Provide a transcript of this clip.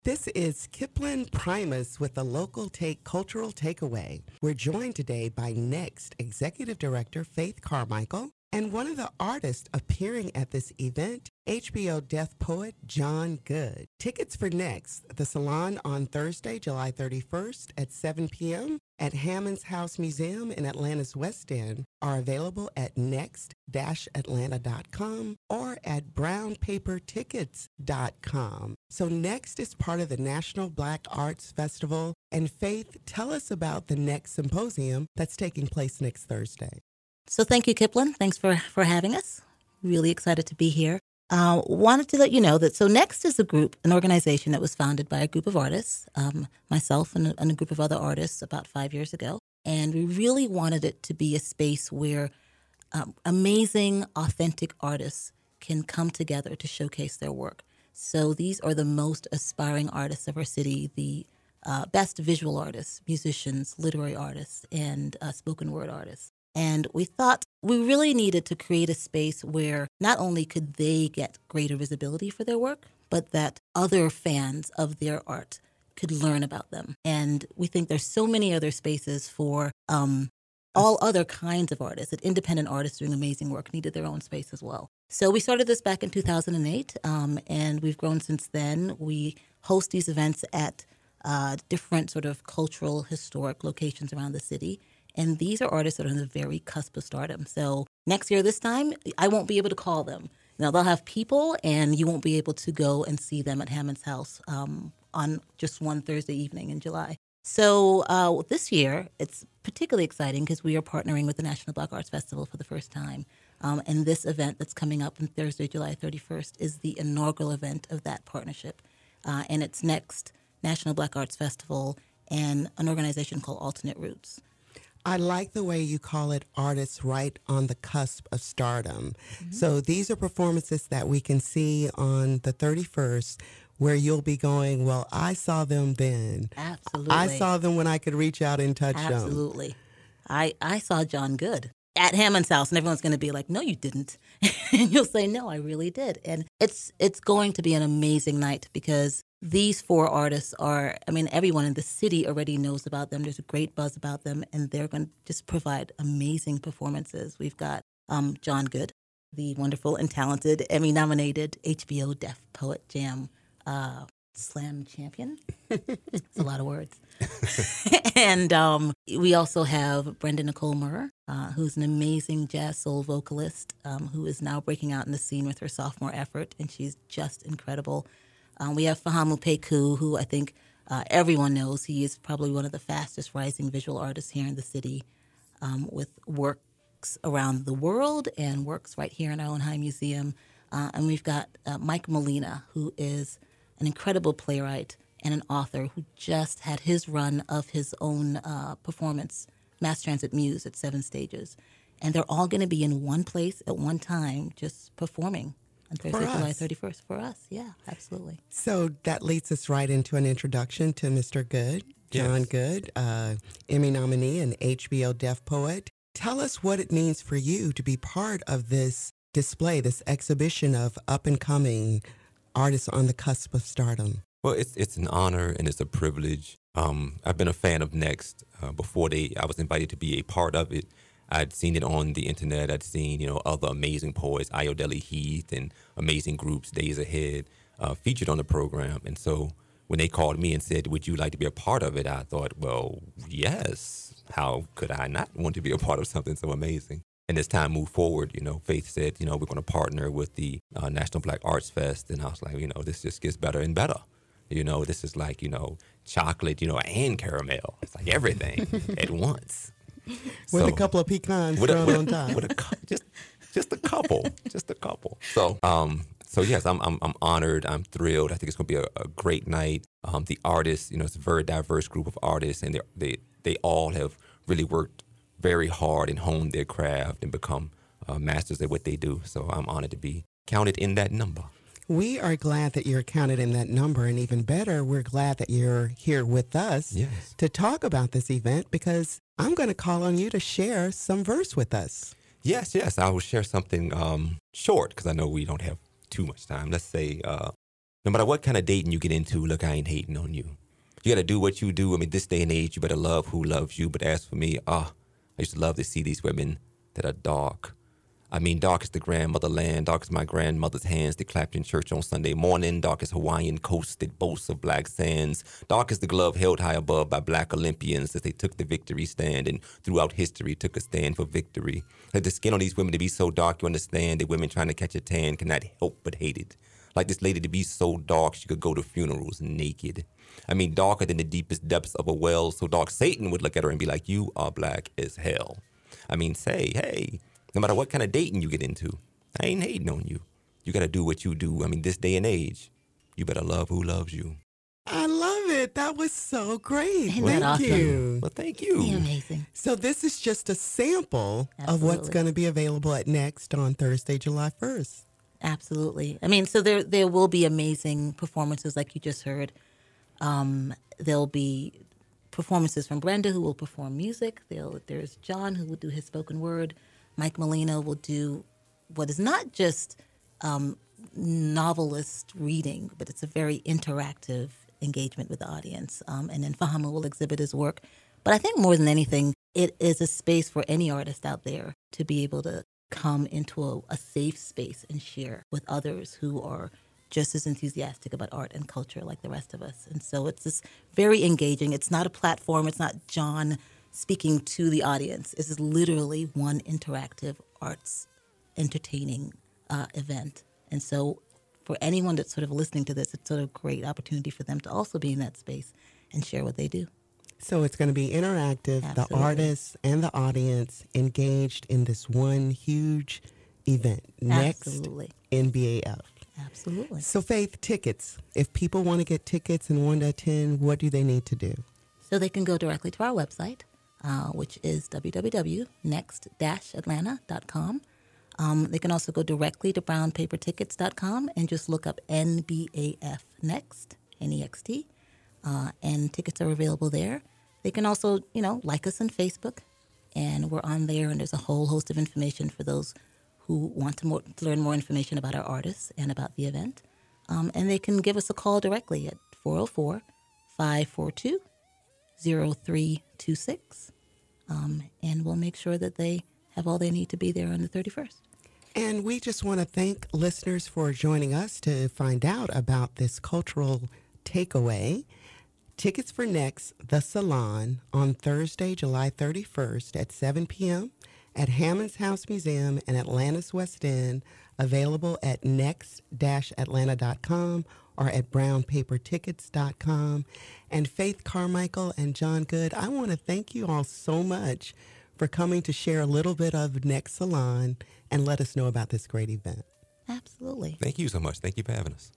This is Kipling Primus with a local cultural takeaway. We're joined today by Next Executive Director Faith Carmichael and one of the artists appearing at this event, HBO deaf poet John Good. Tickets for Next, the salon on Thursday, July 31st at 7 p.m. at Hammond's House Museum in Atlanta's West End are available at next-atlanta.com or at brownpapertickets.com. So Next is part of the National Black Arts Festival. And Faith, tell us about the Next Symposium that's taking place next Thursday. So thank you, Kipling. Thanks for having us. Really excited to be here. Wanted to let you know that Next is an organization that was founded by a group of artists, myself and a group of other artists about 5 years ago. And we really wanted it to be a space where amazing, authentic artists can come together to showcase their work. So these are the most aspiring artists of our city, the best visual artists, musicians, literary artists, and spoken word artists. And we thought we really needed to create a space where not only could they get greater visibility for their work, but that other fans of their art could learn about them. And we think there's so many other spaces for all other kinds of artists, that independent artists doing amazing work needed their own space as well. So we started this back in 2008, and we've grown since then. We host these events at different sort of cultural, historic locations around the city. And these are artists that are on the very cusp of stardom. So next year, this time, I won't be able to call them. They'll have people, and you won't be able to go and see them at Hammond's House on just one Thursday evening in July. So this year, it's particularly exciting because we are partnering with the National Black Arts Festival for the first time. And this event that's coming up on Thursday, July 31st, is the inaugural event of that partnership. And it's Next National Black Arts Festival and an organization called Alternate Roots. I like the way you call it artists right on the cusp of stardom. Mm-hmm. So these are performances that we can see on the 31st where you'll be going, well, I saw them then. Absolutely. I saw them when I could reach out and touch them. Absolutely. I saw John Good at Hammond's House, and everyone's going to be like, no, you didn't. And you'll say, no, I really did. And it's going to be an amazing night because these four artists everyone in the city already knows about them. There's a great buzz about them, and they're going to just provide amazing performances. We've got John Good, the wonderful and talented Emmy-nominated HBO Deaf Poet Jam Slam champion. It's a lot of words. And we also have Brenda Nicole Murr, who's an amazing jazz soul vocalist who is now breaking out in the scene with her sophomore effort, and she's just incredible. We have Fahamu Peku, who I think everyone knows. He is probably one of the fastest rising visual artists here in the city with works around the world and works right here in our own High Museum. And we've got Mike Molina, who is an incredible playwright and an author who just had his run of his own performance, Mass Transit Muse at 7 Stages. And they're all going to be in one place at one time just performing. On Thursday, July 31st for us. Yeah, absolutely. So that leads us right into an introduction to Mr. Good, John Good, Emmy nominee and HBO deaf poet. Tell us what it means for you to be part of this display, this exhibition of up-and-coming artists on the cusp of stardom. Well, it's an honor and it's a privilege. I've been a fan of Next before I was invited to be a part of it. I'd seen it on the internet. I'd seen, other amazing poets, Ayodele Heath and amazing groups, Days Ahead, featured on the program. And so when they called me and said, would you like to be a part of it? I thought, well, yes. How could I not want to be a part of something so amazing? And as time moved forward, Faith said, we're going to partner with the National Black Arts Fest. And I was like, this just gets better and better. This is like, chocolate, and caramel. It's like everything at once. With a couple of pecans thrown on top. Just a couple. So yes, I'm honored. I'm thrilled. I think it's going to be a great night. The artists, it's a very diverse group of artists, and they all have really worked very hard and honed their craft and become masters at what they do. So I'm honored to be counted in that number. We are glad that you're counted in that number, and even better, we're glad that you're here with us to talk about this event, because I'm going to call on you to share some verse with us. Yes, I will share something short, because I know we don't have too much time. Let's say, No matter what kind of dating you get into, look, I ain't hating on you. You got to do what you do. I mean, this day and age, you better love who loves you. But as for me, I used to love to see these women that are dark. I mean, dark as the grandmother land, dark as my grandmother's hands that clapped in church on Sunday morning, dark as Hawaiian coast that boasts of black sands, dark as the glove held high above by black Olympians as they took the victory stand and throughout history took a stand for victory. Like the skin on these women to be so dark, you understand that women trying to catch a tan cannot help but hate it. Like this lady to be so dark she could go to funerals naked. I mean, darker than the deepest depths of a well, so dark Satan would look at her and be like, you are black as hell. I mean, say, hey, no matter what kind of dating you get into, I ain't hating on you. You got to do what you do. I mean, this day and age, you better love who loves you. I love it. That was so great. Isn't Thank that awesome? you. Well, thank you. You're amazing. So this is just a sample of what's Absolutely. going to be available at Next on Thursday, July 1st. Absolutely. I mean, so there will be amazing performances like you just heard. There'll be performances from Brenda, who will perform music. There's John, who will do his spoken word. Mike Molina will do what is not just novelist reading, but it's a very interactive engagement with the audience. And then Fahama will exhibit his work. But I think more than anything, it is a space for any artist out there to be able to come into a safe space and share with others who are just as enthusiastic about art and culture like the rest of us. And so it's just very engaging. It's not a platform. It's not John speaking to the audience. This is literally one interactive arts entertaining event. And so for anyone that's sort of listening to this, it's sort of a great opportunity for them to also be in that space and share what they do. So it's going to be interactive, Absolutely. the artists and the audience engaged in this one huge event, Next Absolutely. NBAF. Absolutely. So Faith, tickets. If people want to get tickets and want to attend, what do they need to do? So they can go directly to our website, which is www.next-atlanta.com. They can also go directly to brownpapertickets.com and just look up NBAF Next, N-E-X-T, and tickets are available there. They can also, like us on Facebook, and we're on there, and there's a whole host of information for those who want to learn more information about our artists and about the event. And they can give us a call directly at 404-542-0326, and we'll make sure that they have all they need to be there on the 31st. And we just want to thank listeners for joining us to find out about this cultural takeaway. Tickets for Next, The Salon, on Thursday, July 31st at 7 p.m. at Hammond's House Museum in Atlanta's West End, available at next-atlanta.com or at brownpapertickets.com. And Faith Carmichael and John Good, I want to thank you all so much for coming to share a little bit of Next Salon and let us know about this great event. Absolutely. Thank you so much. Thank you for having us.